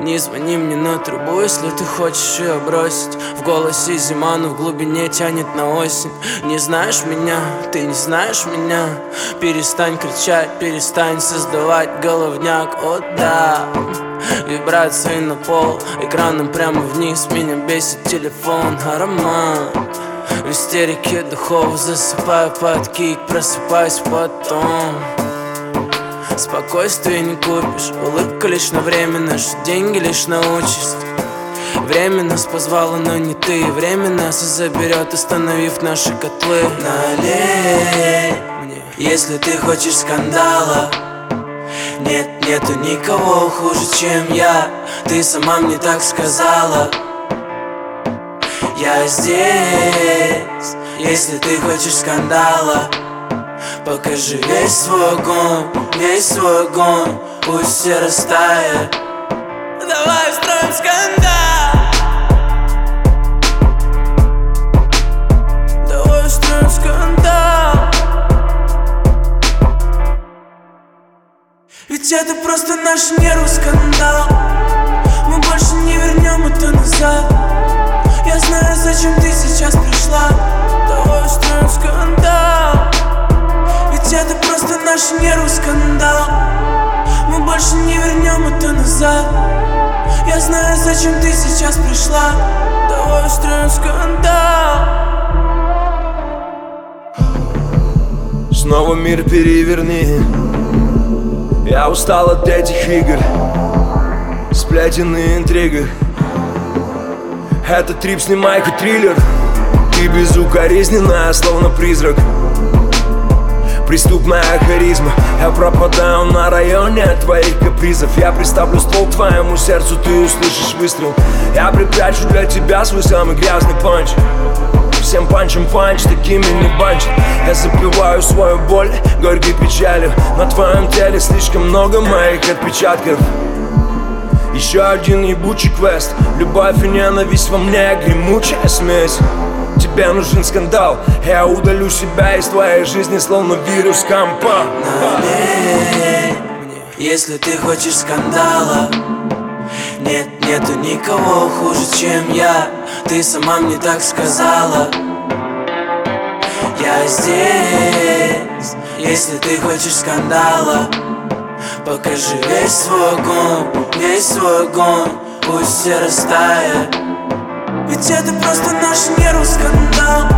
Не звони мне на трубу, если ты хочешь ее бросить. В голосе зима, но в глубине тянет на осень. Не знаешь меня, ты не знаешь меня. Перестань кричать, перестань создавать головняк. О да, вибрации на пол, экраном прямо вниз. Меня бесит телефон, аромат. В истерике духов засыпаю под кик, просыпаюсь потом. Спокойствие не купишь, улыбка лишь на время, наши деньги лишь на участь. Время нас позвало, но не ты. Время нас и заберет, остановив наши котлы. Налей мне, если ты хочешь скандала. Нет, нету никого хуже, чем я. Ты сама мне так сказала. Я здесь, если ты хочешь скандала. Покажи весь свой огонь, весь свой огонь. Пусть все растает. Давай устроим скандал. Давай устроим скандал. Ведь это просто наш нервный скандал. Мы больше не вернем это назад. Я знаю, зачем ты сейчас пришла. Давай устроим скандал. Ведь это просто наш нервный скандал. Мы больше не вернем это назад. Я знаю, зачем ты сейчас пришла. Давай устроим скандал. Снова мир переверни. Я устал от этих игр, сплетен и интриг. Это трип, снимай хоть триллер. Ты безукоризненная, словно призрак. Преступная харизма. Я пропадаю на районе от твоих капризов. Я приставлю ствол к твоему сердцу, ты услышишь выстрел. Я припрячу для тебя свой самый грязный панч. Всем панчем панч, такими не банчат. Я запиваю свою боль горькой печалью. На твоем теле слишком много моих отпечатков. Еще один ебучий квест. Любовь и ненависть во мне, гремучая смесь. Тебе нужен скандал. Я удалю себя из твоей жизни, словно вирус компа. Налей мне, если ты хочешь скандала. Нет, нету никого хуже, чем я. Ты сама мне так сказала. Я здесь, если ты хочешь скандала. Покажи весь свой огонь, весь свой огонь. Пусть все растает. Ведь это просто наш нервный скандал.